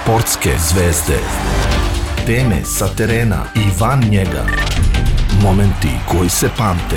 Sportske zvezde. Teme sa terena i van njega. Momenti koji se pamte.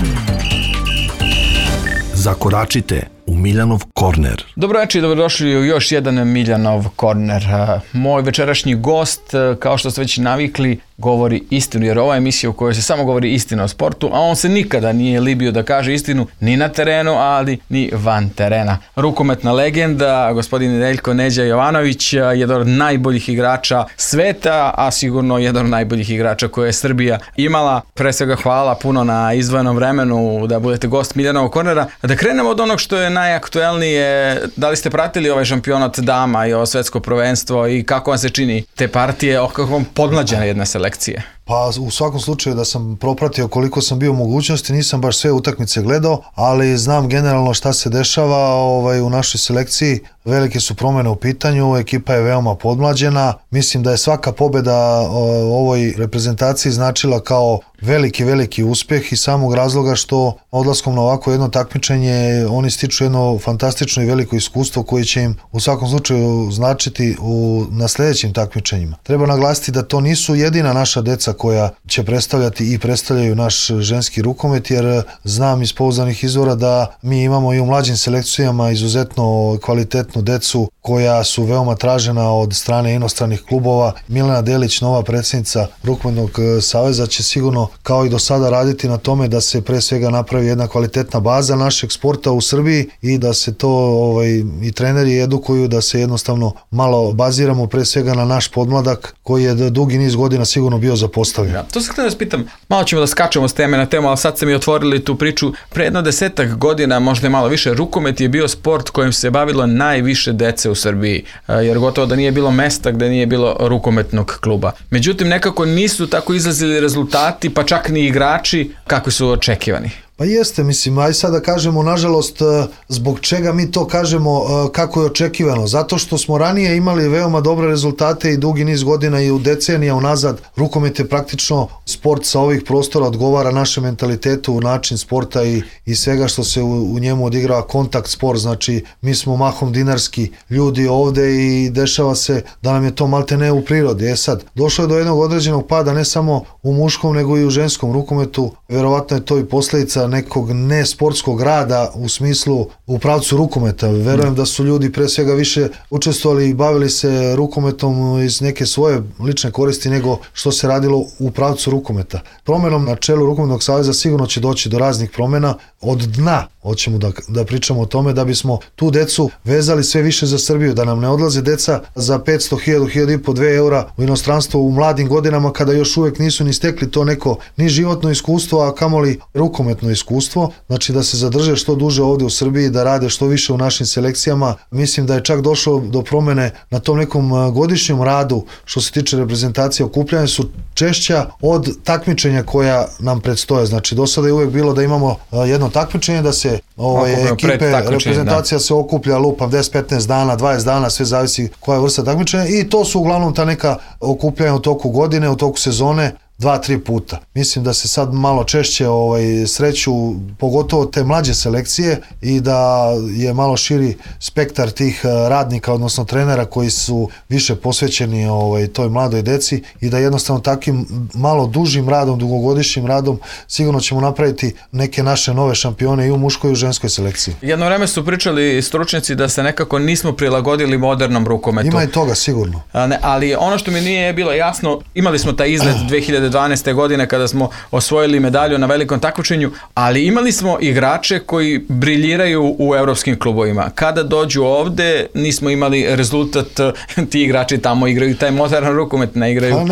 Zakoračite u Miljanov korner. Dobro večer i dobrodošli u još jedan Miljanov korner. Moj večerašnji gost, kao što ste već navikli, govori istinu, jer ova emisija u kojoj se samo govori istina o sportu, a on se nikada nije libio da kaže istinu ni na terenu, ali ni van terena. Rukometna legenda, gospodin Nedeljko Neđa Jovanović, jedan od najboljih igrača sveta, a sigurno jedan od najboljih igrača koje je Srbija imala. Pre svega hvala puno na izdvojenom vremenu da budete gost Miljanovog kornera. Da krenemo od onog što je najaktuelnije. Da li ste pratili ovaj šampionat dama i ovo svetsko prvenstvo i kako vam se čini te partije, kako vam podmlađena jedna selekcija? Pa u svakom slučaju da sam propratio koliko sam bio u mogućnosti, nisam baš sve utakmice gledao, ali znam generalno šta se dešava u našoj selekciji. Velike su promjene u pitanju, ekipa je veoma podmlađena. Mislim da je svaka pobjeda ovoj reprezentaciji značila kao veliki uspjeh iz samog razloga što odlaskom na ovako jedno takmičenje oni stiču jedno fantastično i veliko iskustvo koje će im u svakom slučaju značiti na sljedećim takmičenjima. Treba naglasiti da to nisu jedina naša deca koja će predstavljati i predstavljaju naš ženski rukomet, jer znam iz pouzdanih izvora da mi imamo i u mlađim selekcijama izuzetno kvalitetnu decu koja su veoma tražena od strane inostranih klubova. Milena Delić, nova predsjednica Rukometnog saveza, će sigurno kao i do sada raditi na tome da se pre svega napravi jedna kvalitetna baza našeg sporta u Srbiji i da se to i treneri edukuju, da se jednostavno malo baziramo pre svega na naš podmladak koji je dugi niz godina sigurno bio zapostavljen. Ja, to se htio da vas pitam, malo ćemo da skačemo s teme na temu, ali sad ste mi otvorili tu priču. Pre jedno 10 godina, možda i malo više, rukomet je bio sport kojim se bavilo najviše dece u Srbiji, jer gotovo da nije bilo mesta gde nije bilo rukometnog kluba. Međutim, nekako nisu tako izlazili rezultati, pa čak ni igrači kakvi su očekivani. Pa jeste, mislim, aj sad da kažemo, nažalost, zbog čega mi to kažemo kako je očekivano. Zato što smo ranije imali veoma dobre rezultate i dugi niz godina i u decenija unazad. Rukomet je praktično sport sa ovih prostora, odgovara našem mentalitetu, način sporta i svega što se u njemu odigrava, kontakt sport. Znači, mi smo mahom dinarski ljudi ovde i dešava se da nam je to malte ne u prirodi. Sad, došlo je do jednog određenog pada, ne samo u muškom, nego i u ženskom rukometu. Verovatno je to i posljedica nekog nesportskog rada u smislu u pravcu rukometa. Verujem da su ljudi pre svega više učestvovali i bavili se rukometom iz neke svoje lične koristi nego što se radilo u pravcu rukometa. Promenom na čelu Rukometnog saveza sigurno će doći do raznih promjena. Od dna hoćemo da pričamo o tome da bismo tu decu vezali sve više za Srbiju, da nam ne odlaze deca za 500, 1000, 1500, 2 eura u inostranstvo u mladim godinama kada još uvijek nisu ni stekli to neko ni životno iskustvo, a kamoli rukometno iskustvo. Znači da se zadrže što duže ovdje u Srbiji, da rade što više u našim selekcijama. Mislim da je čak došlo do promjene na tom nekom godišnjem radu što se tiče reprezentacije. Okupljanja su češća od takmičenja koja nam predstoje. Znači do sada je uvijek bilo da imamo jedno takmičenje, da se ekipe, reprezentacija se okuplja lupam 10-15 dana, 20 dana, sve zavisi koja je vrsta takmičenja i to su uglavnom ta neka okupljanja u toku godine, u toku sezone 2-3 puta. Mislim da se sad malo češće sreću pogotovo te mlađe selekcije i da je malo širi spektar tih radnika, odnosno trenera koji su više posvećeni toj mladoj deci i da jednostavno takvim malo dužim radom, dugogodišnjim radom sigurno ćemo napraviti neke naše nove šampione i u muškoj i u ženskoj selekciji. Jedno vreme su pričali stručnjaci da se nekako nismo prilagodili modernom rukometu. Ima i toga sigurno. Ali ono što mi nije bilo jasno, imali smo taj izlet 2012. godine kada smo osvojili medalju na velikom takmičenju, ali imali smo igrače koji briljiraju u evropskim klubovima. Kada dođu ovde, nismo imali rezultat, ti igrači tamo igraju taj moderan rukomet, ne igraju. Pa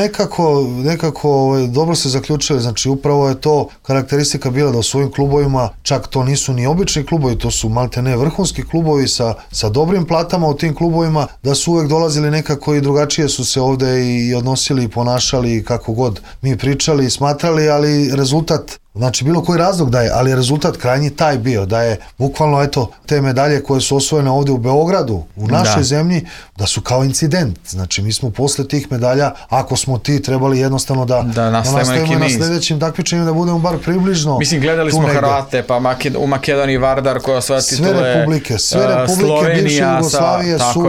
nekako dobro se zaključili, znači upravo je to karakteristika bila da u svojim klubovima, čak to nisu ni obični klubovi, to su malte ne vrhunski klubovi sa dobrim platama u tim klubovima, da su uvek dolazili nekako i drugačije su se ovde i odnosili i ponašali kako god mi pričali i smatrali, ali rezultat, znači bilo koji razlog da je, ali rezultat krajnji taj bio, da je bukvalno te medalje koje su osvojene ovdje u Beogradu, u našoj zemlji, da su kao incident. Znači mi smo posle tih medalja, ako smo trebali jednostavno da nastavimo na sljedećim takmičenjima, da budemo bar približno. Mislim, gledali smo Hrvate, pa u Makedoniji Vardar koja osvaja titule, sve republike bivše Jugoslavije su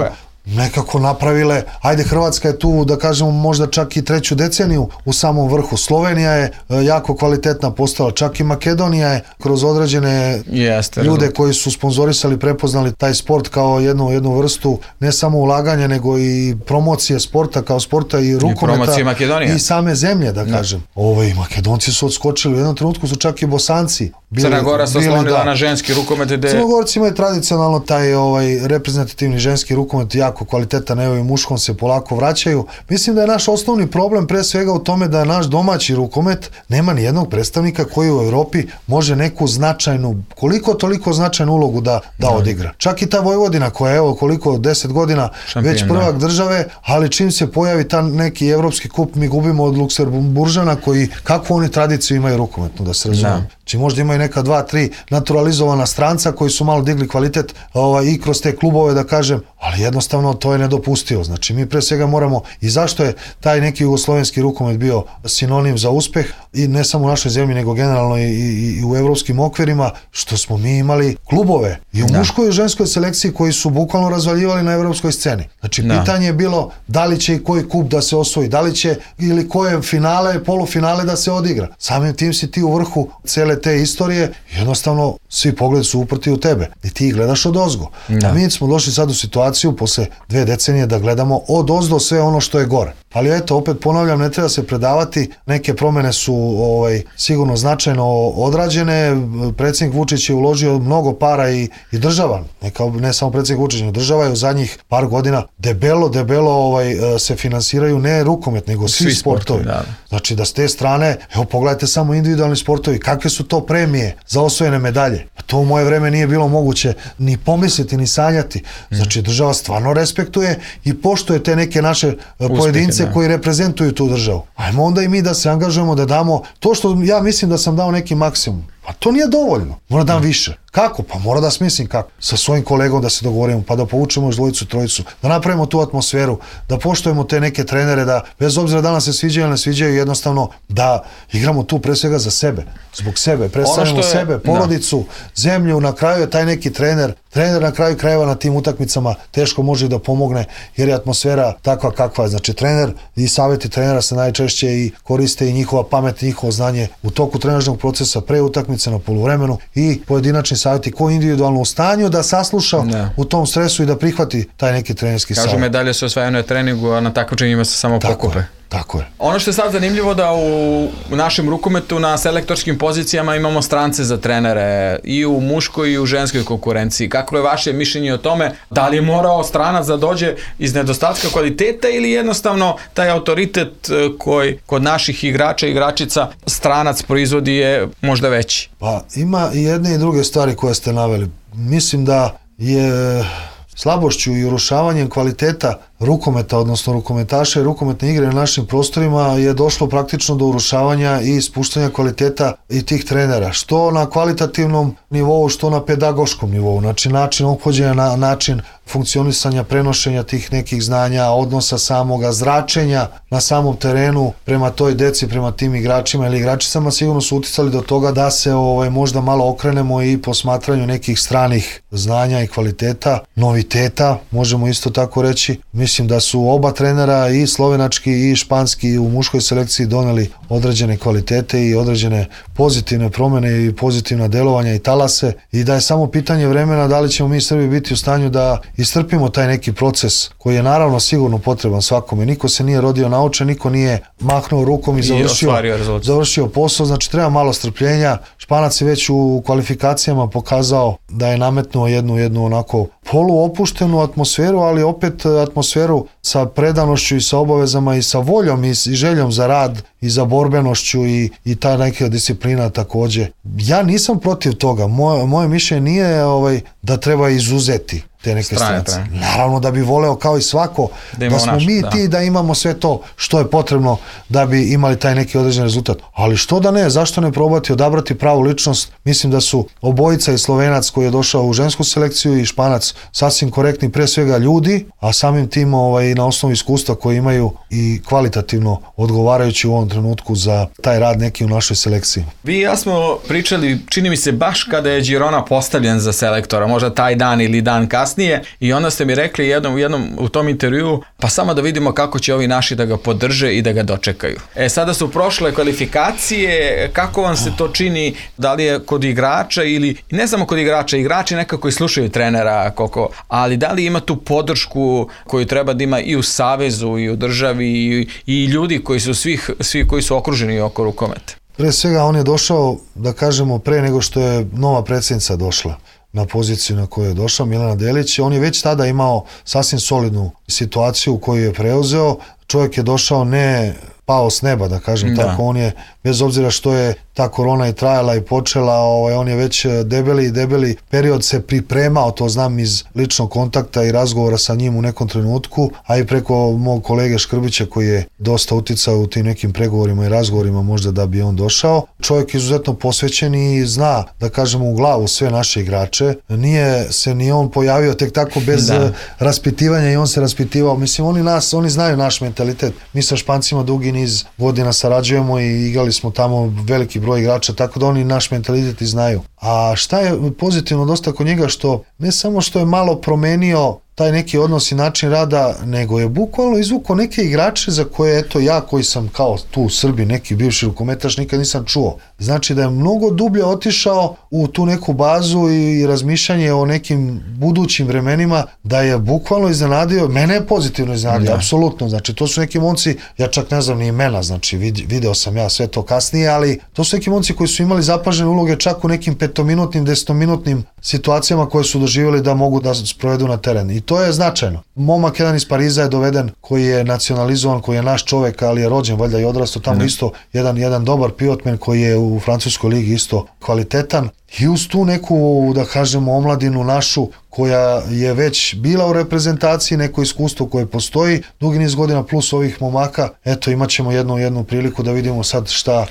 nekako napravile, ajde Hrvatska je tu da kažemo možda čak i 3. deceniju u samom vrhu, Slovenija je jako kvalitetna postala, čak i Makedonija je kroz određene ljude koji su sponzorisali, prepoznali taj sport kao jednu vrstu ne samo ulaganja nego i promocije sporta kao sporta i rukometa i same zemlje da kažem. Makedonci su odskočili, u jednom trenutku su čak i Bosanci Crna Gora se oslonila na ženski rukomet. Crnogorci imaju tradicionalno taj reprezentativni ženski rukomet jako kvalitetan, evo i muškom se polako vraćaju. Mislim da je naš osnovni problem pre svega u tome da naš domaći rukomet nema ni jednog predstavnika koji u Evropi može neku značajnu, koliko toliko značajnu ulogu da odigra. Čak i ta Vojvodina koja je evo koliko 10 godina već prvak države, ali čim se pojavi ta neki evropski kup mi gubimo od Luksemburžana koji, kakvu oni tradiciju imaju rukometnu, da se razumijem. Či možda imaju neka 2-3 naturalizovana stranca koji su malo digli kvalitet i kroz te klubove da kažem, ali jednostavno to je nedopustivo. Znači mi pre svega moramo, i zašto je taj neki jugoslovenski rukomet bio sinonim za uspeh i ne samo u našoj zemlji nego generalno i u evropskim okvirima, što smo mi imali klubove i u muškoj i u ženskoj selekciji koji su bukvalno razvaljivali na evropskoj sceni. Znači pitanje je bilo da li će i koji kup da se osvoji, da li će ili koje finale, polufinale da se odigra. Samim tim si ti u vrhu cele te istorije, jednostavno svi pogledi su uprti u tebe i ti gledaš od ozgo. A mi smo došli sad u situaciju posle 2 decenije da gledamo od ozdo sve ono što je gore. Ali eto, opet ponavljam, ne treba se predavati, neke promene su sigurno značajno odrađene, predsjednik Vučić je uložio mnogo para i država, ne samo predsjednik Vučić, nego država je u zadnjih par godina debelo se finansiraju ne rukomet, nego svi sportovi. Znači da s te strane, evo pogledajte samo individualni sportovi, kakve su to premije za osvojene medalje. To u moje vreme nije bilo moguće ni pomisliti, ni sanjati. Znači država stvarno respektuje i poštuje te neke naše pojedince koji reprezentuju tu državu. Ajmo onda i mi da se angažujemo, da damo to što ja mislim da sam dao neki maksimum. Pa to nije dovoljno. Mora dam više. Kako? Pa mora da smislim kako. Sa svojim kolegom da se dogovorimo, pa da povučemo još 2, 3, da napravimo tu atmosferu, da poštujemo te neke trenere, da bez obzira da nas se sviđaju ili ne sviđaju, jednostavno da igramo tu pre svega za sebe. Zbog sebe. Predstavljamo sebe, porodicu, zemlju. Na kraju je taj neki trener na kraju krajeva na tim utakmicama teško može da pomogne jer je atmosfera takva kakva je. Znači trener i savjeti trenera se najčešće i koriste i njihova pamet i njihovo znanje u toku trenažnog procesa pre utakmice na poluvremenu i pojedinačni savjeti ko individualno u stanju da sasluša u tom stresu i da prihvati taj neki trenerski savjet. Kažu medalje se osvajaju na treningu, a na takmičenjima se samo pokupe. Tako je. Ono što je sad zanimljivo da u našem rukometu na selektorskim pozicijama imamo strance za trenere i u muškoj i u ženskoj konkurenciji. Kako je vaše mišljenje o tome? Da li je morao stranac da dođe iz nedostatka kvaliteta ili jednostavno taj autoritet koji kod naših igrača i igračica stranac proizvodi je možda veći? Pa ima i jedne i druge stvari koje ste naveli. Mislim da je slabošću i urušavanjem kvaliteta rukometa, odnosno rukometaša i rukometne igre na našim prostorima je došlo praktično do urušavanja i ispuštanja kvaliteta i tih trenera. Što na kvalitativnom nivou, što na pedagoškom nivou. Znači način ophođenja, način funkcionisanja, prenošenja tih nekih znanja, odnosa samoga, zračenja na samom terenu prema toj deci, prema tim igračima ili igračicama sigurno su uticali do toga da se možda malo okrenemo i posmatranju nekih stranih znanja i kvaliteta, noviteta, možemo isto tako reći. Mislim da su oba trenera, i slovenački i španski, u muškoj selekciji doneli određene kvalitete i određene pozitivne promene i pozitivna delovanja i talase i da je samo pitanje vremena da li ćemo mi Srbi biti u stanju da istrpimo taj neki proces koji je naravno sigurno potreban svakome. Niko se nije rodio naučen, niko nije mahnuo rukom i završio posao, znači treba malo strpljenja. Španac je već u kvalifikacijama pokazao da je nametnuo jednu onako poluopuštenu atmosferu, ali opet atmosferu sa predanošću i sa obavezama i sa voljom i željom za rad i za borbenošću i ta neka disciplina takođe. Ja nisam protiv toga. Moje mišljenje nije da treba izuzeti te neke strance. Naravno da bi voleo kao i svako da smo mi ti da imamo sve to što je potrebno da bi imali taj neki određen rezultat. Ali što da ne, zašto ne probati odabrati pravu ličnost? Mislim da su obojica i Slovenac koji je došao u žensku selekciju i Španac sasvim korektni pre svega ljudi, a samim tim na osnovu iskustva koje imaju i kvalitativno odgovarajući u ovom trenutku za taj rad neki u našoj selekciji. Vi i ja smo pričali, čini mi se baš kada je Girona postavljen za selektora, možda taj dan ili dan kasnije, kasnije i onda ste mi rekli u tom intervjuu, pa samo da vidimo kako će ovi naši da ga podrže i da ga dočekaju. Sada su prošle kvalifikacije, kako vam se to čini, da li je kod igrača ili, ne samo kod igrača, igrači nekako i slušaju trenera, ali da li ima tu podršku koju treba da ima i u savezu i u državi i ljudi koji su svi koji su okruženi oko rukometa? Pre svega on je došao, da kažemo, pre nego što je nova predsjednica došla na poziciju na koju je došao, Milena Delić. On je već tada imao sasvim solidnu situaciju koju je preuzeo. Čovjek je došao ne pao s neba, da kažem tako, on je, bez obzira što je ta korona i trajala i počela, on je već debeli period se pripremao, to znam iz ličnog kontakta i razgovora sa njim u nekom trenutku, a i preko mog kolege Škrbića koji je dosta uticao u tim nekim pregovorima i razgovorima možda da bi on došao. Čovjek je izuzetno posvećen i zna, da kažemo, u glavu sve naše igrače. Nije se ni on pojavio tek tako bez raspitivanja i on se raspitivao. Mislim, oni znaju naš mentalitet. Mi sa Špancima dugi niz godina sarađujemo i igrali smo tamo veliki broj igrača, tako da oni naš mentalitet i znaju. A šta je pozitivno dosta kod njega, što ne samo što je malo promenio taj neki odnos i način rada, nego je bukvalno izvukao neke igrače za koje, eto, ja koji sam kao tu u Srbiji, neki bivši rukometaš, nikad nisam čuo. Znači da je mnogo dublje otišao u tu neku bazu i razmišljanje o nekim budućim vremenima, da je bukvalno iznenadio, mene je pozitivno iznenadio, apsolutno. Znači to su neki momci, ja čak ne znam ni imena, znači video sam ja sve to kasnije, ali to su neki momci koji su imali zapažene uloge čak u nekim 5-minutnim, 10-minutnim situacijama koje su doživjeli da mogu da sprovedu na teren. I to je značajno. Momak jedan iz Pariza je doveden, koji je nacionalizovan, koji je naš čovek, ali je rođen valjda i odrastao tamo isto, jedan dobar pivotmen koji je u francuskoj ligi isto kvalitetan. I uz tu neku, da kažemo, omladinu našu koja je već bila u reprezentaciji, neko iskustvo koje postoji dugi niz godina plus ovih momaka, eto, imat ćemo jednu priliku da vidimo sad šta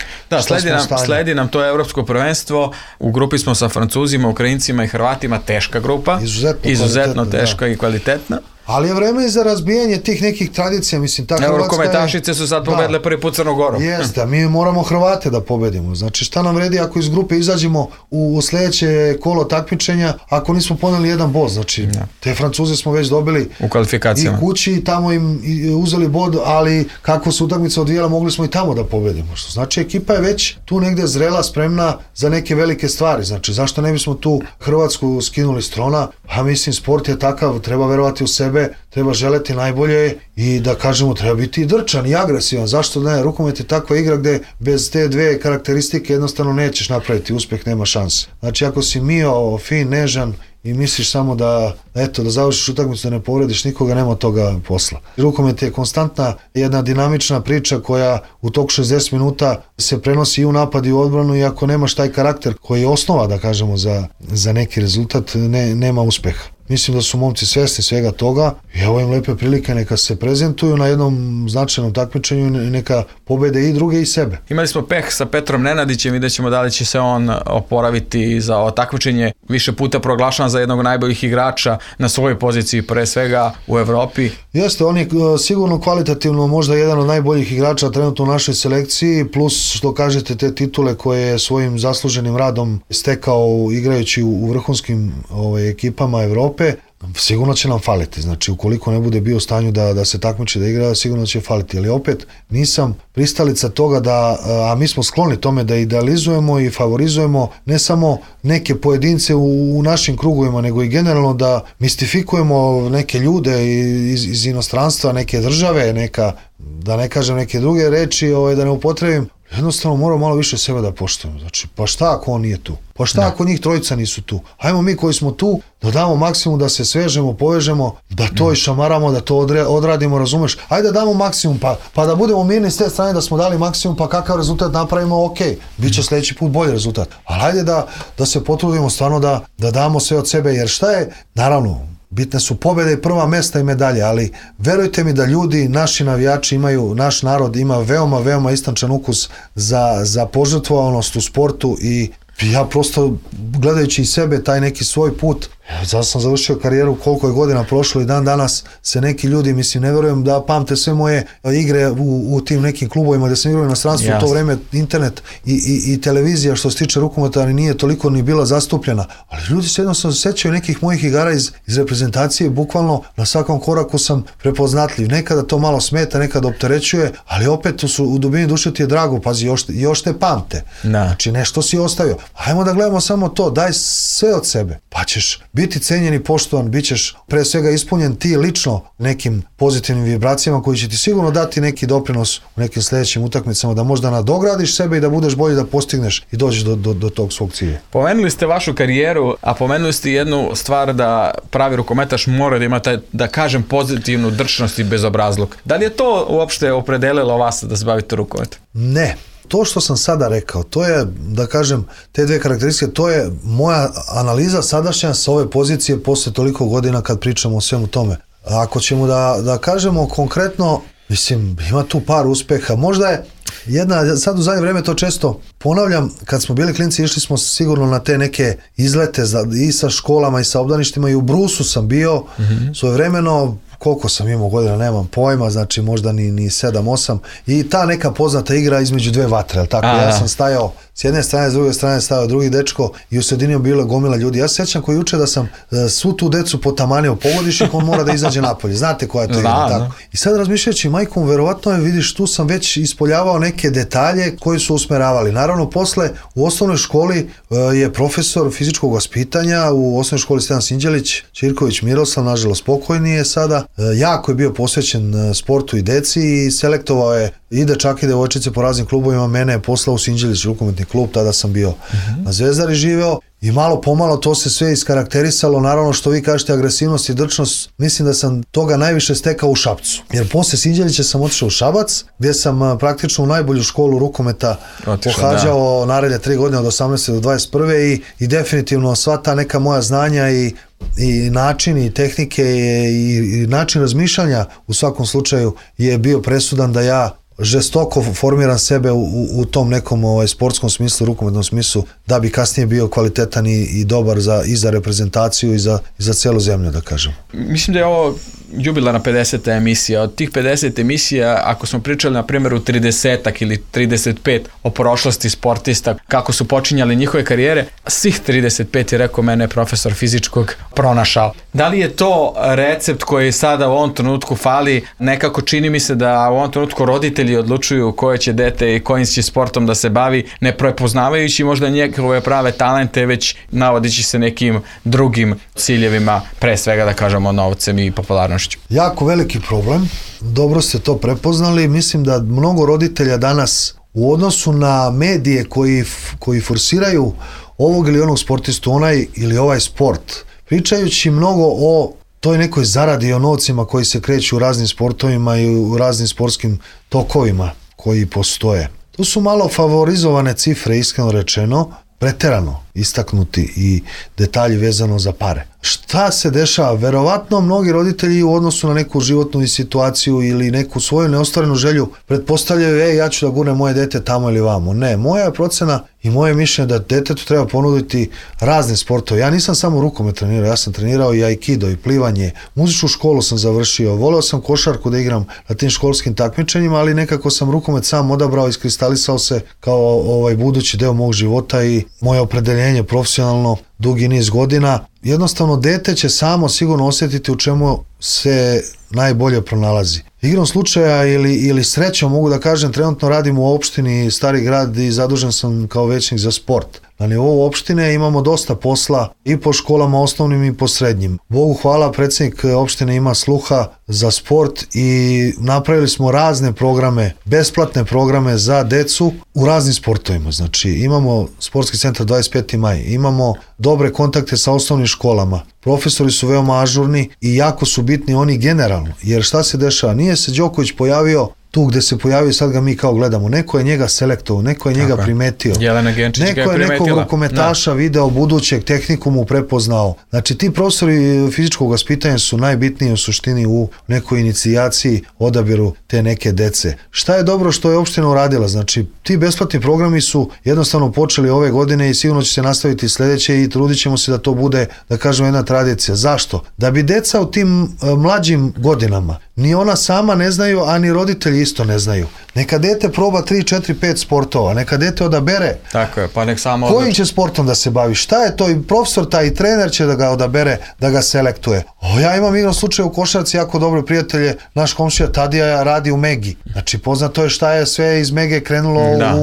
sledi nam to evropsko prvenstvo. U grupi smo sa Francuzima, Ukrajincima i Hrvatima, teška grupa, izuzetno teška i kvalitetna. Ali je vreme i za razbijanje tih nekih tradicija, mislim, ta Hrvatska je... Rukometašice su sad pobedile prvi put Crnu Goru. Jeste, mi moramo Hrvate da pobedimo. Znači, šta nam vredi ako iz grupe izađemo u sljedeće kolo takmičenja, ako nismo poneli jedan bod, znači, te Francuze smo već dobili u kvalifikacijama i kući i tamo im uzeli bod, ali kako se utakmica odvijala, mogli smo i tamo da pobedimo. Što znači, ekipa je već tu negde zrela, spremna za neke velike stvari. Znači, zašto ne bismo tu Hrvatsku skinuli s trona? Pa mislim, sport je takav, treba verovati u sebe, treba želeti najbolje i, da kažemo, treba biti i drčan i agresivan. Zašto ne? Rukomet je takva igra gde bez te dve karakteristike jednostavno nećeš napraviti uspeh, nema šanse. Znači, ako si mio, fin, nežan i misliš samo da završiš utakmicu, da ne povrediš nikoga, nema toga posla. Rukomet je konstantna jedna dinamična priča koja u toku 60 minuta se prenosi i u napad i u odbranu, i ako nemaš taj karakter koji je osnova, da kažemo, za neki rezultat, nema uspeha. Mislim da su momci svesni svega toga i evo im lepe prilike, neka se prezentuju na jednom značajnom takmičenju i neka pobede i druge i sebe. Imali smo peh sa Petrom Nenadićem, vidjet ćemo da li će se on oporaviti za ovo takmičenje. Više puta proglašan za jednog najboljih igrača na svojoj poziciji, pre svega u Evropi. Jeste, on je sigurno kvalitativno možda jedan od najboljih igrača trenutno u našoj selekciji, plus što kažete te titule koje je svojim zasluženim radom stekao igrajući u vrhunskim ekipama Evrope. Sigurno će nam faliti, znači ukoliko ne bude bio u stanju da se takmiči, da igra, sigurno će faliti, ali opet nisam pristalica toga a mi smo skloni tome da idealizujemo i favorizujemo ne samo neke pojedince u našim krugovima, nego i generalno da mistifikujemo neke ljude iz inostranstva, neke države, da ne kažem neke druge reči, da ne upotrebim. Jednostavno moramo malo više sebe da poštujemo. Znači, pa šta ako on nije tu? Pa šta ako njih trojica nisu tu? Hajmo mi koji smo tu da damo maksimum, da se svežemo, povežemo, da to išamaramo, da to odradimo, razumeš? Ajde da damo maksimum, pa da budemo mirni s te strane da smo dali maksimum, pa kakav rezultat napravimo, ok, bit će sljedeći put bolji rezultat. Ali ajde da se potrudimo stvarno da damo sve od sebe, jer šta je, naravno, bitne su pobjede i prva mesta i medalje, ali verujte mi da ljudi, naši navijači naš narod ima veoma, veoma istančan ukus za požrtvovanost u sportu i Ja prosto, gledajući i sebe, taj neki svoj put, zato sam završio karijeru, koliko je godina prošlo i dan danas se neki ljudi, mislim, ne vjerujem da pamte sve moje igre u tim nekim klubovima gdje sam igrao u inostranstvu, u to vrijeme internet i televizija što se tiče rukometa nije toliko ni bila zastupljena, ali ljudi se jednostavno sećaju nekih mojih igara iz reprezentacije, bukvalno na svakom koraku sam prepoznatljiv, nekada to malo smeta, nekada opterećuje, ali opet u dubini duše ti je drago, pazi, još te pamte, znači nešto si ostavio, hajmo da gledamo samo to, daj sve od sebe, pa ćeš biti cenjen i poštovan, bit ćeš pre svega ispunjen ti lično nekim pozitivnim vibracijama koji će ti sigurno dati neki doprinos u nekim sljedećim utakmicama, da možda nadogradiš sebe i da budeš bolji, da postigneš i dođeš do tog svog cilja. Pomenuli ste vašu karijeru, a pomenuli ste jednu stvar da pravi rukometaš mora da ima taj, da kažem, pozitivnu drčnost i bezobrazluk. Da li je to uopšte opredelilo vas da se bavite rukometom? Ne. To što sam sada rekao, to je, da kažem, te dve karakteristike, to je moja analiza sadašnja sa ove pozicije posle toliko godina kad pričamo o svemu tome. Ako ćemo da kažemo konkretno, mislim, ima tu par uspeha. Možda je jedna, sad u zadnje vreme to često ponavljam, kad smo bili klinci išli smo sigurno na te neke izlete i sa školama i sa obdaništima i u Brusu sam bio svojevremeno, koliko sam imao godina, nemam pojma, znači možda ni 7-8 i ta neka poznata igra između dve vatre, ali tako, ja sam stajao s jedne strane, s druge strane stajao drugi dečko i u sredini bila gomila ljudi. Ja se sjećam koji uče da sam svu tu decu potamanio, pogodiš ih, on mora da izađe napolje. Znate koja je to igra, tako. I sad razmišljajući, majkom, verovatno je, vidiš, tu sam već ispoljavao neke detalje koji su usmeravali. Naravno, posle u osnovnoj školi je profesor fizičkog vaspitanja, u osnovnoj školi Stevan Sinđelić, Čirković Miroslav, nažalost pokojni je sada, jako je bio posvećen sportu i deci i selektovao je i dečake i devojčice po raznim klubovima, mene je poslao u Sinđelić rukometni klub, tada sam bio na Zvezdari živeo i malo pomalo to se sve iskarakterisalo, naravno što vi kažete agresivnost i drčnost, mislim da sam toga najviše stekao u Šapcu, jer posle Sinđelića sam otišao u Šabac, gdje sam praktično u najbolju školu rukometa pohađao naredne 3 godine od 18. do 21. i definitivno sva ta neka moja znanja i način i tehnike i način razmišljanja u svakom slučaju je bio presudan da ja žestoko formiram sebe u tom nekom sportskom smislu, rukometnom smislu, da bi kasnije bio kvalitetan i dobar i za reprezentaciju i za celu zemlju, da kažem. Mislim da je ovo jubilarna 50. emisija. Od tih 50 emisija, ako smo pričali na primjeru 30 ili 35 o prošlosti sportista, kako su počinjali njihove karijere, svih 35 je rekao mene profesor fizičkog pronašao. Da li je to recept koji sada u ovom trenutku fali? Nekako čini mi se da u ovom trenutku roditelji odlučuju koje će dete i kojim će sportom da se bavi, ne prepoznavajući možda njegove prave talente, već navodići se nekim drugim ciljevima, pre svega da kažemo novcem i popularnošću. Jako veliki problem, dobro ste to prepoznali, mislim da mnogo roditelja danas u odnosu na medije koji forsiraju ovog ili onog sportistu, onaj ili ovaj sport, pričajući mnogo o toj nekoj zaradi, o novcima koji se kreću u raznim sportovima i u raznim sportskim tokovima koji postoje. To su malo favorizovane cifre, iskreno rečeno, preterano istaknuti i detalji vezano za pare. Šta se dešava? Verovatno mnogi roditelji u odnosu na neku životnu situaciju ili neku svoju neostvarenu želju pretpostavljaju, ja ću da gurnem moje dete tamo ili vamo. Ne, moja procena i moje mišljenje da detetu treba ponuditi razne sportove. Ja nisam samo rukomet trenirao, ja sam trenirao i aikido i plivanje, muzičku školu sam završio, voleo sam košarku da igram na tim školskim takmičenjima, ali nekako sam rukomet sam odabrao, iskristalisao se kao budući deo mog života i moje opredeljenje profesionalno dugi niz godina. Jednostavno, dete će samo sigurno osjetiti u čemu se najbolje pronalazi. Igrom slučaja ili srećom, mogu da kažem, trenutno radim u opštini Stari Grad i zadužen sam kao većnik za sport. Na nivou opštine imamo dosta posla i po školama osnovnim i po srednjim. Bogu hvala, predsjednik opštine ima sluha za sport i napravili smo razne programe, besplatne programe za decu u raznim sportovima. Znači, imamo sportski centar 25. maj, imamo dobre kontakte sa osnovnim školama. Profesori su veoma ažurni i jako su bitni oni generalno, jer šta se dešava? Nije se Đoković pojavio tu gde se pojavio, sad ga mi kao gledamo. Neko je njega selektovao, neko je njega primetio. Jelena Genčić ga je neko je primetila. nekog rukometaša video budućeg tehnikumu prepoznao. Znači ti profesori fizičkog vaspitanja su najbitniji u suštini u nekoj inicijaciji, odabiru te neke dece. Šta je dobro što je opština uradila? Znači ti besplatni programi su jednostavno počeli ove godine i sigurno će se nastaviti sledeće i trudit ćemo se da to bude, da kažemo, jedna tradicija. Zašto? Da bi deca u tim mlađim godinama, ni ona sama ne znaju, a ni roditelji isto ne znaju. Neka dete proba 3, 4, 5 sportova, neka dete odabere. Tako je, pa nek samo kojim će sportom da se bavi, šta je to, i profesor taj i trener će da ga odabere, da ga selektuje. Ja imam igrom slučaj u košarci, jako dobre prijatelje, naš komšija Tadija radi u Megi. Znači poznato je šta je sve iz Mege krenulo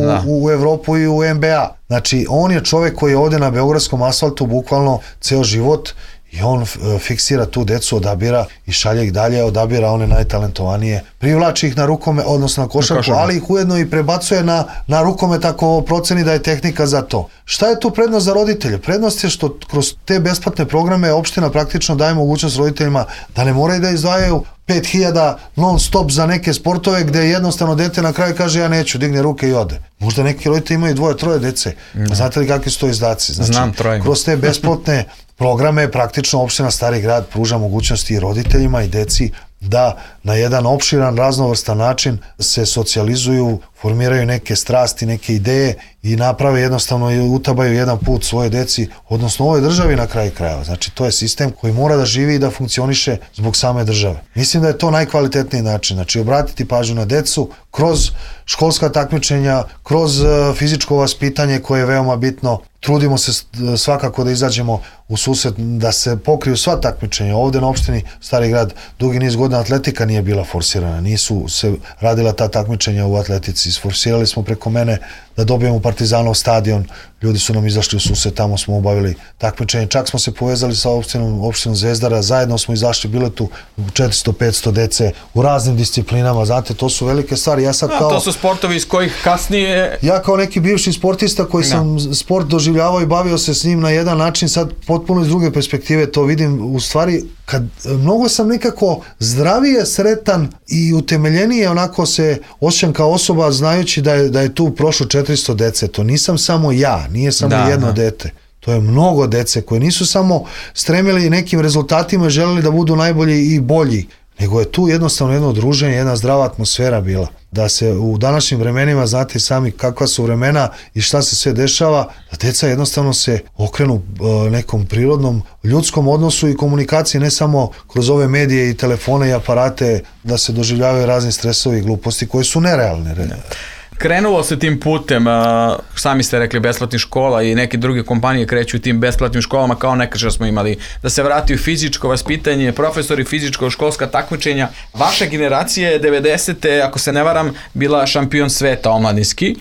u Evropu i u NBA. Znači on je čovek koji je ovde na beogradskom asfaltu bukvalno ceo život i on fiksira tu decu, odabira i šalje ih dalje, odabira one najtalentovanije, privlači ih na rukomet, odnosno na košarku, ali ih ujedno i prebacuje na rukomet ako proceni da je tehnika za to. Šta je tu prednost za roditelje? Prednost je što kroz te besplatne programe opština praktično daje mogućnost roditeljima da ne moraju da izdvajaju 5.000 non stop za neke sportove gde jednostavno dete na kraju kaže ja neću, digne ruke i ode. Možda neki roditelji imaju 2-3 dece. Znate li kakvi su to izdaci? Znači, znam, trojima. Kroz te besplatne programe praktično opština Stari Grad pruža mogućnosti i roditeljima i deci da na jedan opširan, raznovrstan način se socijalizuju, formiraju neke strasti, neke ideje i naprave jednostavno i utabaju jedan put svoje deci, odnosno ovoj državi na kraju krajeva. Znači to je sistem koji mora da živi i da funkcioniše zbog same države. Mislim da je to najkvalitetniji način. Znači obratiti pažnju na decu kroz školska takmičenja, kroz fizičko vaspitanje koje je veoma bitno. Trudimo se svakako da izađemo u susret, da se pokriju sva takmičenja. Ovde na opštini Stari Grad dugi niz godina atletika nije bila forsirana, nisu se radila ta takmičenja u atletici. Isforsirali smo preko mene da dobijemo Partizanov stadion, ljudi su nam izašli u susret, tamo smo obavili takmičenje, čak smo se povezali sa opštinom Zvezdara, zajedno smo izašli, bile tu 400-500 dece u raznim disciplinama, znate, to su velike stvari. Ja sad to su sportovi iz kojih kasnije... Ja kao neki bivši sportista koji sam sport doživljavao i bavio se s njim na jedan način, sad potpuno iz druge perspektive to vidim, u stvari kad mnogo sam nekako zdravije, sretan i utemeljenije onako se osjećam kao osoba znajući da je tu prošlo 400 dece. To nisam samo ja, nije samo jedno dete. To je mnogo dece koje nisu samo stremili nekim rezultatima i želeli da budu najbolji i bolji, nego je tu jednostavno jedno druženje, jedna zdrava atmosfera bila. Da se u današnjim vremenima, znate sami kakva su vremena i šta se sve dešava, da deca jednostavno se okrenu nekom prirodnom ljudskom odnosu i komunikaciji, ne samo kroz ove medije i telefone i aparate, da se doživljavaju razni stresovi i gluposti koje su nerealne. Krenulo se tim putem, sami ste rekli, besplatnih škola i neke druge kompanije kreću tim besplatnim školama kao nekad što smo imali, da se vrati u fizičko vaspitanje, profesori fizičko-školska takmičenja. Vaša generacija je 90. ako se ne varam, bila šampion sveta omladinski.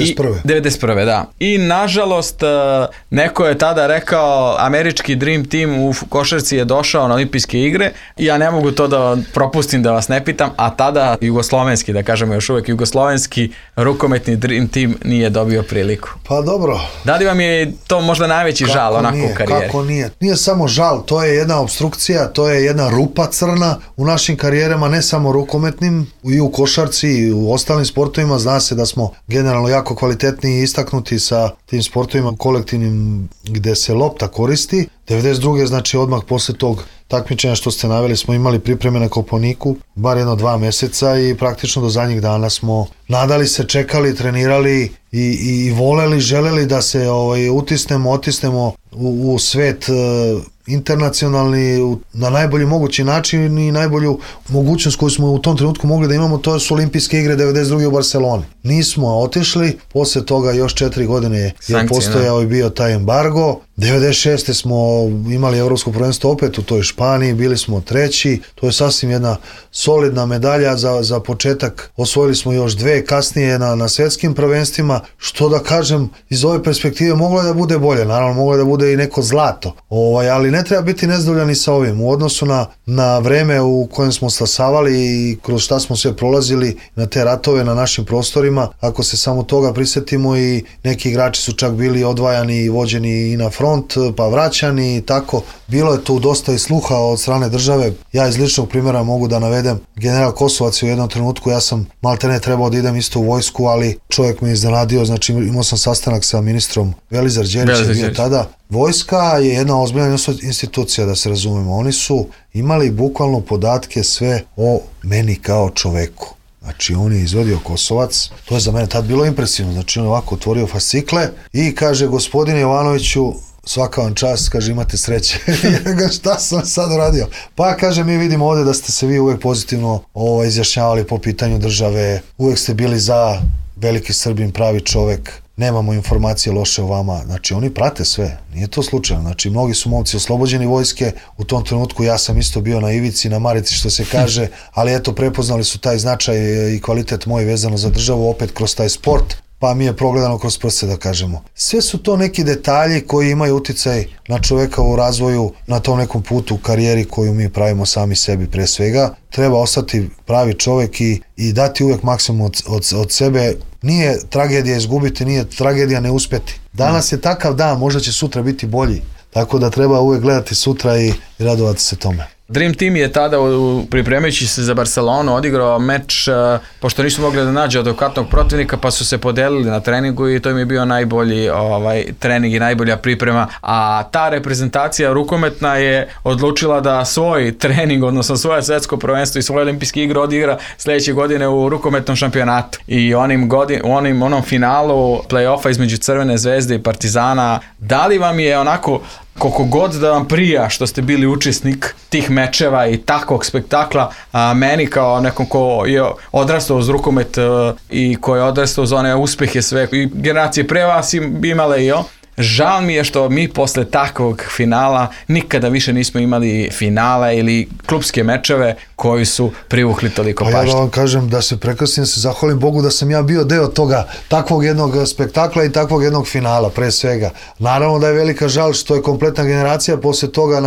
91. Da. I nažalost, neko je tada rekao, američki Dream Team u košarci je došao na olimpijske igre i ja ne mogu to da propustim da vas ne pitam, a tada jugoslovenski, da kažemo još uvek jugoslovenski rukometni Dream Team nije dobio priliku. Pa dobro. Da li vam je to možda najveći žal onako u karijeri? Kako nije? Nije samo žal, to je jedna obstrukcija, to je jedna rupa crna u našim karijerama, ne samo rukometnim, i u košarci i u ostalim sportovima. Zna se da smo generalno jako kvalitetni i istaknuti sa tim sportovima kolektivnim gde se lopta koristi. 92. znači odmah posle tog takmičenja što ste naveli smo imali pripreme na Kopaoniku, bar 1-2 meseca i praktično do zadnjih dana smo nadali se, čekali, trenirali i voleli, želeli da se otisnemo u svet internacionalni na najbolji mogući način i najbolju mogućnost koju smo u tom trenutku mogli da imamo, to su olimpijske igre 92. u Barceloni. Nismo otišli, posle toga još 4 godine je postojao i bio taj embargo. 96. smo imali evropsko prvenstvo opet u toj Španiji, bili smo 3. To je sasvim jedna solidna medalja za početak. Osvojili smo još 2 kasnije na svetskim prvenstvima. što da kažem, iz ove perspektive moglo je da bude bolje, naravno moglo je da bude i neko zlato, ali ne treba biti nezadovoljan i sa ovim, u odnosu na vreme u kojem smo stasavali i kroz šta smo sve prolazili, na te ratove na našim prostorima, ako se samo toga prisjetimo, i neki igrači su čak bili odvajani i vođeni i na front, pa vraćani i tako. Bilo je tu dosta i sluha od strane države. Ja iz ličnog primjera mogu da navedem general Kosovac u jednom trenutku, ja sam maltene trebao da idem isto u vojsku, ali čovjek me iznenadio, znači imao sam sastanak sa ministrom, Velizar Đelić je bio tada. Vojska je jedna ozbiljna institucija, da se razumemo. Oni su imali bukvalno podatke sve o meni kao čoveku. Znači on je izvodio Kosovac, to je za mene tad bilo impresivno, znači on je ovako otvorio fascikle i kaže: gospodine Jovanoviću, svaka vam čast, kaže, imate sreće. Šta sam sad uradio? Pa kaže, mi vidimo ovdje da ste se vi uvijek pozitivno izjašnjavali po pitanju države, uvijek ste bili za, veliki Srbin, pravi čovek, nemamo informacije loše o vama. Znači oni prate sve, nije to slučajno. Znači mnogi su momci oslobođeni vojske, u tom trenutku ja sam isto bio na ivici, na marici što se kaže, ali eto prepoznali su taj značaj i kvalitet moj vezano za državu, opet kroz taj sport, pa mi je progledano kroz prste, da kažemo. Sve su to neki detalji koji imaju uticaj na čoveka u razvoju, na tom nekom putu u karijeri koju mi pravimo sami sebi pre svega. Treba ostati pravi čovek i dati uvek maksimum od sebe. Nije tragedija izgubiti, nije tragedija ne uspjeti. Danas je takav dan, možda će sutra biti bolji. Tako da treba uvek gledati sutra i radovati se tome. Dream Team je tada, pripremajući se za Barcelonu, odigrao meč, pošto nisu mogli da nađe adekvatnog protivnika, pa su se podelili na treningu i to im je bio najbolji trening i najbolja priprema. A ta reprezentacija rukometna je odlučila da svoj trening, odnosno svoje svetsko prvenstvo i svoje olimpijske igre odigra sljedeće godine u rukometnom šampionatu. I onom finalu play-offa između Crvene zvezde i Partizana, da li vam je onako, koliko god da vam prija što ste bili učesnik tih mečeva i takvog spektakla, meni kao nekom ko je odrastao uz rukomet i ko je odrastao uz one uspjehe sve i generacije pre vas imale i žal mi je što mi posle takvog finala nikada više nismo imali finale ili klubske mečeve koji su privukli toliko pažnje. Pa ja da vam kažem, da se prekrastim, da se zahvalim Bogu da sam ja bio deo toga, takvog jednog spektakla i takvog jednog finala, pre svega. Naravno da je velika žal što je kompletna generacija posle toga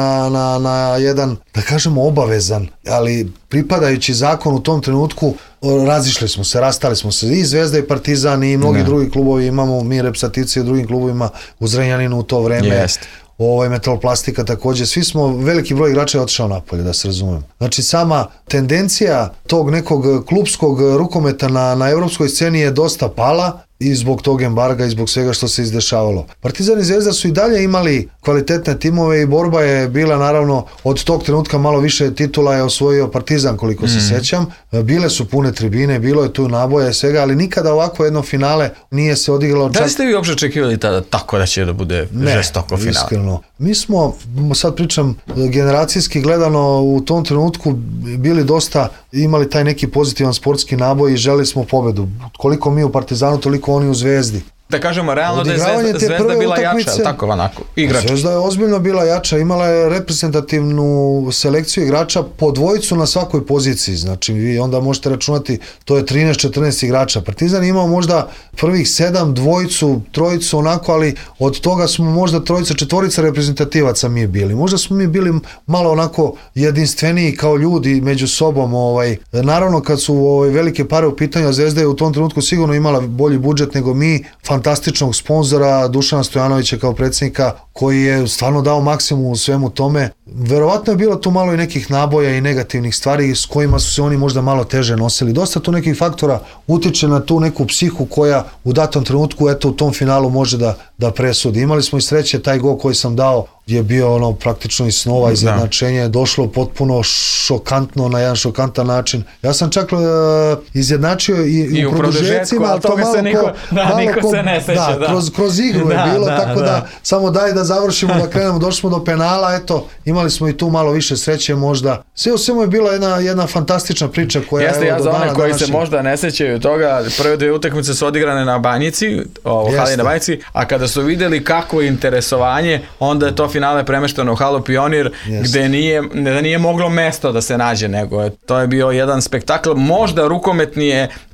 na jedan, da kažemo, obavezan, ali pripadajući zakon u tom trenutku, razišli smo se, rastali smo se, i Zvezda i Partizan i mnogi drugi klubovi, imamo mi reprezentatice u drugim klubovima u Zrenjaninu u to vreme. Metaloplastika također, svi smo, veliki broj igrača je otišao napolje, da se razumemo. Znači sama tendencija tog nekog klubskog rukometa na evropskoj sceni je dosta pala i zbog tog embarga i zbog svega što se izdešavalo. Partizan i Zvezda su i dalje imali kvalitetne timove i borba je bila, naravno, od tog trenutka malo više titula je osvojio Partizan, koliko se sećam. Bile su pune tribine, bilo je tu naboja i svega, ali nikada ovako jedno finale nije se odigralo. Da li ste vi uopšte očekivali tada tako da će da bude žestoko finale? Ne, iskreno. Mi smo, sad pričam generacijski gledano, u tom trenutku bili dosta, imali taj neki pozitivan sportski naboj i želeli smo pobedu. Koliko mi u Partizanu, toliko oni u Zvezdi. Da kažemo realno da je Zvezda bila jača, tako onako, igrač. Zvezda je ozbiljno bila jača, imala je reprezentativnu selekciju igrača po dvojicu na svakoj poziciji, znači vi onda možete računati, to je 13-14 igrača. Partizan je imao možda prvih 7, dvojicu, trojicu onako, ali od toga smo možda trojica, četvorica reprezentativaca mi bili. Možda smo mi bili malo onako jedinstveniji kao ljudi među sobom. Naravno kad su velike pare u pitanju, Zvezda je u tom trenutku sigurno imala bolji budžet nego mi, fantastičnog sponzora Dušana Stojanovića kao predsjednika koji je stvarno dao maksimum u svemu tome. Verovatno je bilo tu malo i nekih naboja i negativnih stvari s kojima su se oni možda malo teže nosili. Dosta tu nekih faktora utiče na tu neku psihu koja u datom trenutku, eto, u tom finalu može da presudi. Imali smo i sreće, taj gol koji sam dao je bio praktično iz snova, izjednačenje je došlo potpuno šokantno, na jedan šokantan način. Ja sam čak izjednačio i u produžecima, ali toga se niko se ne seća. Kroz igru je bilo, tako da samo daj da završimo, da krenemo, došli smo do penala, eto, imali smo i tu malo više sreće možda. Sve u svemu je bila jedna fantastična priča koja je do dana današnjeg. Jeste, ja za one koji se možda ne sećaju toga, prve 2 utakmice su odigrane na Banjici, hali na Banjici, a kada su videli kakvo je interesovanje, onda je to finale premešteno u halu Pionir, gde nije moglo mesto da se nađe, nego to je bio jedan spektakl, možda rukometni je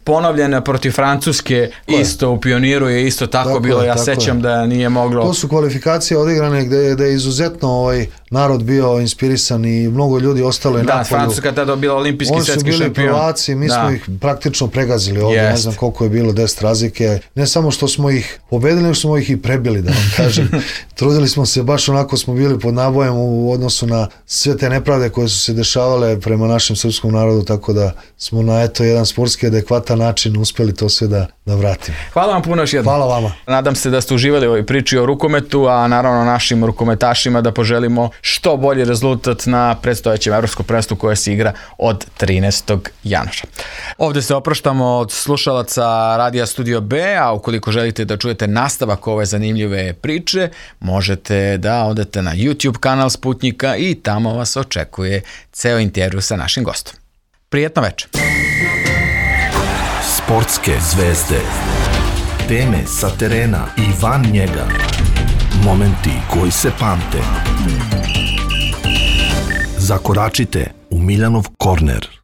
ponovljena protiv Francuske, isto u Pioniru je isto tako bilo, ja sećam da nije moglo. To su kvalifikacije odigrane gde je izuzetno narod bio inspirisan i mnogo ljudi ostalo je napolju. Da, Francuska tada bila olimpijski svetski šampion. Oni su bili prvaci, mi smo ih praktično pregazili ovdje, ne znam koliko je bilo 10 razlike. Ne samo što smo ih pobedili, nego smo ih i prebili, da vam kažem. Trudili smo se, baš onako smo bili pod nabojem u odnosu na sve te nepravde koje su se dešavale prema našem srpskom narodu, tako da smo na jedan sportski adekvatan način uspjeli to sve da vratimo. Hvala vam puno još jednom. Hvala vama. Nadam se da ste uživali u ovoj priči o rukometu, a naravno našim rukometašima da poželimo što bolji rezultat na predstojećem evropskom prvenstvu koje se igra od 13. januara. Ovdje se opraštamo od slušalaca Radija Studio B, a ukoliko želite da čujete nastavak ove zanimljive priče, možete da odete na YouTube kanal Sputnjika i tamo vas očekuje ceo intervju sa našim gostom. Prijetno večer. Sportske zvezde. Teme sa terena i van njega. Momenti koji se pamte. Zakoračite u Miljanov korner.